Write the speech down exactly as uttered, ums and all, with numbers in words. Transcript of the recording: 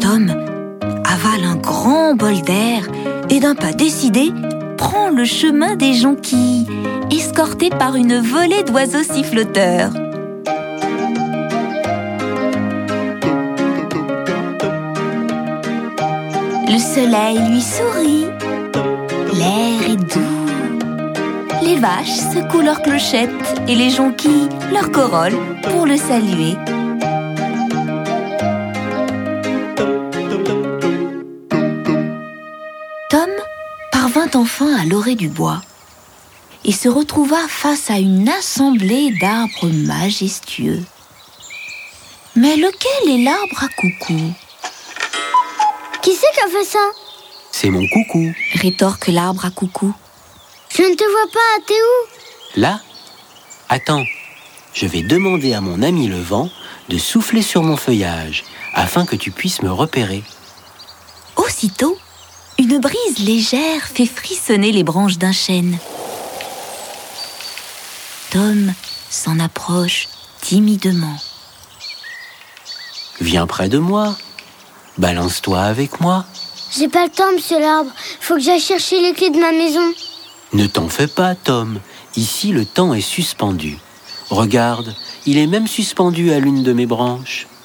Tom avale un grand bol d'air et d'un pas décidé, prend le chemin des jonquilles, escorté par une volée d'oiseaux siffloteurs. Le soleil lui sourit, l'air est doux. Les vaches secouent leurs clochettes et les jonquilles leur corollent pour le saluer. Tom parvint enfin à l'orée du bois et se retrouva face à une assemblée d'arbres majestueux. Mais lequel est l'arbre à coucou ? Qui c'est qui a fait ça ? C'est mon coucou. Rétorque l'arbre à coucou. Je ne te vois pas, t'es où ? Là ? Attends, je vais demander à mon ami le vent de souffler sur mon feuillage afin que tu puisses me repérer. Aussitôt, une brise légère fait frissonner les branches d'un chêne. Tom s'en approche timidement. Viens près de moi. Balance-toi avec moi. J'ai pas le temps, monsieur l'arbre. Faut que j'aille chercher les clés de ma maison. Ne t'en fais pas, Tom. Ici, le temps est suspendu. Regarde, il est même suspendu à l'une de mes branches.